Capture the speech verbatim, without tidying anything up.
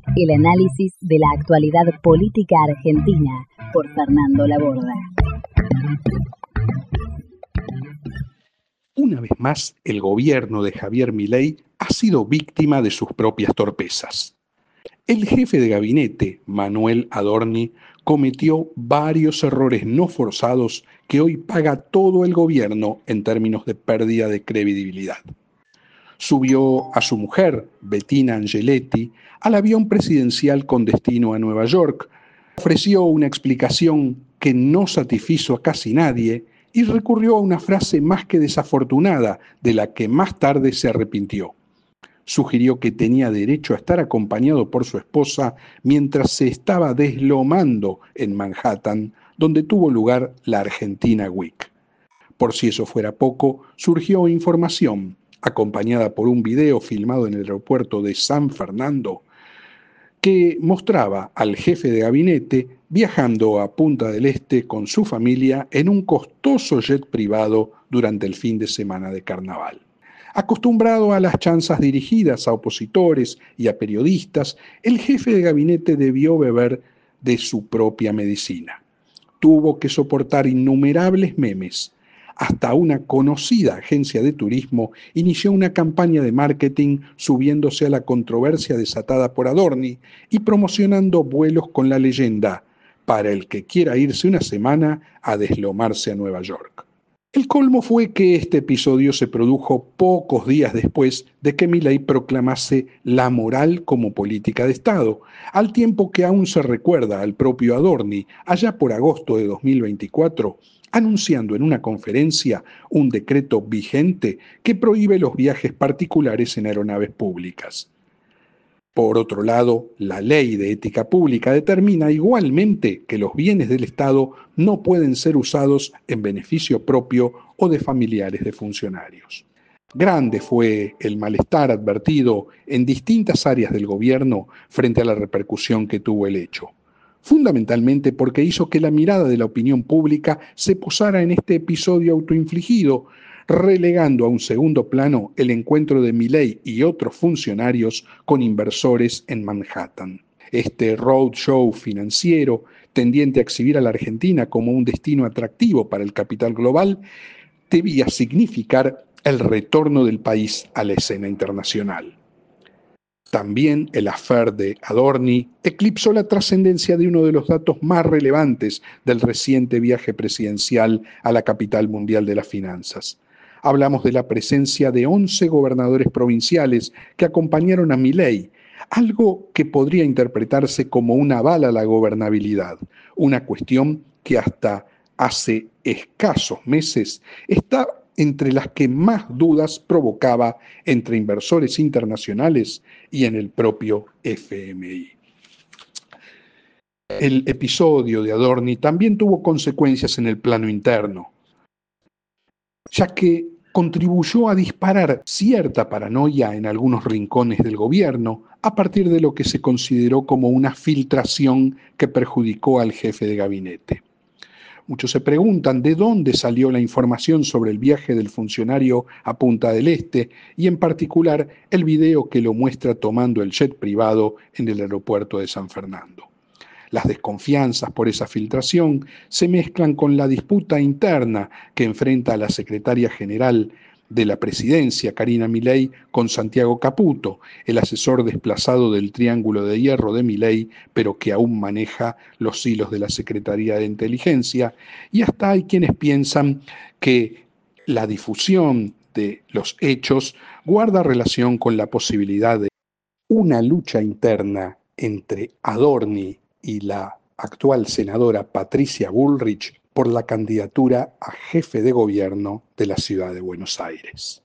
El análisis de la actualidad política argentina por Fernando Laborda. Una vez más, el gobierno de Javier Milei ha sido víctima de sus propias torpezas. El jefe de gabinete, Manuel Adorni, cometió varios errores no forzados que hoy paga todo el gobierno en términos de pérdida de credibilidad. Subió a su mujer, Bettina Angeletti, al avión presidencial con destino a Nueva York, ofreció una explicación que no satisfizo a casi nadie y recurrió a una frase más que desafortunada, de la que más tarde se arrepintió. Sugirió que tenía derecho a estar acompañado por su esposa mientras se estaba deslomando en Manhattan, donde tuvo lugar la Argentina Week. Por si eso fuera poco, surgió información, acompañada por un video filmado en el aeropuerto de San Fernando, que mostraba al jefe de gabinete viajando a Punta del Este con su familia en un costoso jet privado durante el fin de semana de carnaval. Acostumbrado a las chanzas dirigidas a opositores y a periodistas, el jefe de gabinete debió beber de su propia medicina. Tuvo que soportar innumerables memes. Hasta una conocida agencia de turismo inició una campaña de marketing subiéndose a la controversia desatada por Adorni y promocionando vuelos con la leyenda para el que quiera irse una semana a deslomarse a Nueva York. El colmo fue que este episodio se produjo pocos días después de que Milei proclamase la moral como política de Estado, al tiempo que aún se recuerda al propio Adorni, allá por agosto de dos mil veinticuatro, anunciando en una conferencia un decreto vigente que prohíbe los viajes particulares en aeronaves públicas. Por otro lado, la Ley de Ética Pública determina igualmente que los bienes del Estado no pueden ser usados en beneficio propio o de familiares de funcionarios. Grande fue el malestar advertido en distintas áreas del gobierno frente a la repercusión que tuvo el hecho, fundamentalmente porque hizo que la mirada de la opinión pública se posara en este episodio autoinfligido, relegando a un segundo plano el encuentro de Milei y otros funcionarios con inversores en Manhattan. Este roadshow financiero, tendiente a exhibir a la Argentina como un destino atractivo para el capital global, debía significar el retorno del país a la escena internacional. También el affair de Adorni eclipsó la trascendencia de uno de los datos más relevantes del reciente viaje presidencial a la capital mundial de las finanzas. Hablamos de la presencia de once gobernadores provinciales que acompañaron a Milei, algo que podría interpretarse como un aval a la gobernabilidad, una cuestión que hasta hace escasos meses está entre las que más dudas provocaba entre inversores internacionales y en el propio F M I. El episodio de Adorni también tuvo consecuencias en el plano interno, ya que contribuyó a disparar cierta paranoia en algunos rincones del gobierno a partir de lo que se consideró como una filtración que perjudicó al jefe de gabinete. Muchos se preguntan de dónde salió la información sobre el viaje del funcionario a Punta del Este y en particular el video que lo muestra tomando el jet privado en el aeropuerto de San Fernando. Las desconfianzas por esa filtración se mezclan con la disputa interna que enfrenta a la secretaria general de la presidencia, Karina Milei, con Santiago Caputo, el asesor desplazado del Triángulo de Hierro de Milei, pero que aún maneja los hilos de la Secretaría de Inteligencia, y hasta hay quienes piensan que la difusión de los hechos guarda relación con la posibilidad de una lucha interna entre Adorni y la actual senadora Patricia Bullrich por la candidatura a jefe de gobierno de la ciudad de Buenos Aires.